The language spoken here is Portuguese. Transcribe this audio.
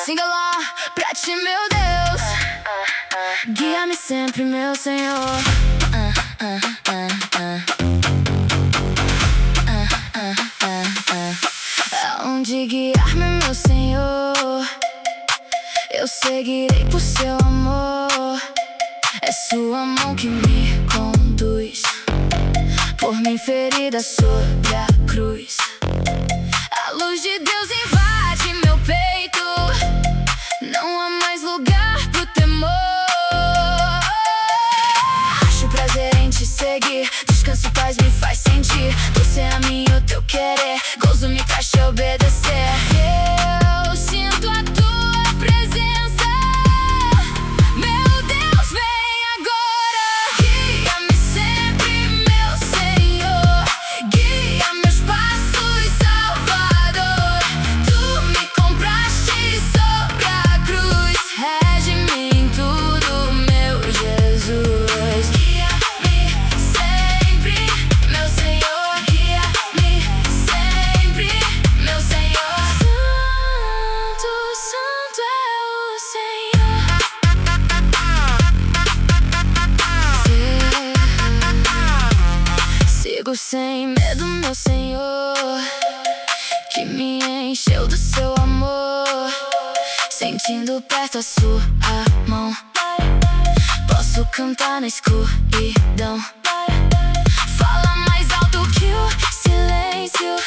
Siga lá pra ti, meu Deus. Guia-me sempre, meu Senhor. Aonde guiar-me, meu Senhor, eu seguirei por seu amor. É sua mão que me conduz, por mim ferida sobre a cruz. A luz de Deus invade meu peito, não há mais lugar pro temor. Acho prazer em te seguir, descanso e paz me faz sentir. Você é a mim, o teu querer, gozo me faz te obedecer. Eu sinto a tua presença, meu Deus, vem agora. Guia-me sempre, meu Senhor, guia meus passos, Salvador. Tu me compraste sobre a cruz, rege-me em tudo, meu Jesus. Guia-me sempre, meu Senhor, guia-me sempre, meu Senhor. Santo, santo é o Senhor. Sigo sem medo, meu Senhor, que me encheu do seu amor. Sentindo perto a sua mão, posso cantar na escuridão. Fala mais alto que o silêncio,